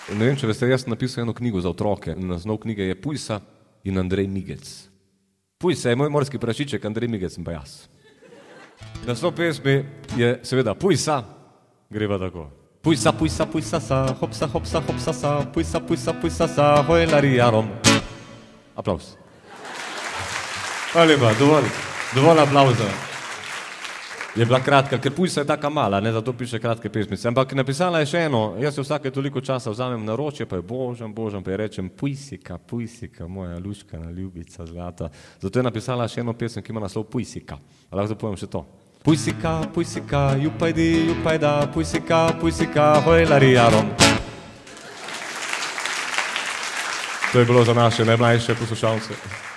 Ne vem, če veste, jaz sem napisal eno knjigo za otroke. Naslov knjige je Pujsa in Andrej Migec. Pujsa je moj morski prašiček, Andrej Migec sem pa jaz. Naslov pesmi je seveda Pujsa, greva tako. Pujsa, pujsa, pujsa sa, hopsa, hopsa, hopsa sa, pujsa, pujsa, pujsa sa, hojlarijarom. Aplauz. Hvala lepa, dovolj aplauza. Je bila kratka, ker Pujsa je taka mala, ne, zato piše kratke pesmice. Ampak napisala je še eno, jaz jo vsake toliko časa vzamem na ročje, pa je božam, pa je rečem Pujsika, Pujsika, moja luškana ljubica zlata. Zato je napisala še eno pesem, ki ima naslov Pujsika. Lahko zapovem še to. Pujsika, Pujsika, jupajdi, jupajda, Pujsika, Pujsika, hojlarijarom. To je bilo za naše najmlajše poslušalce.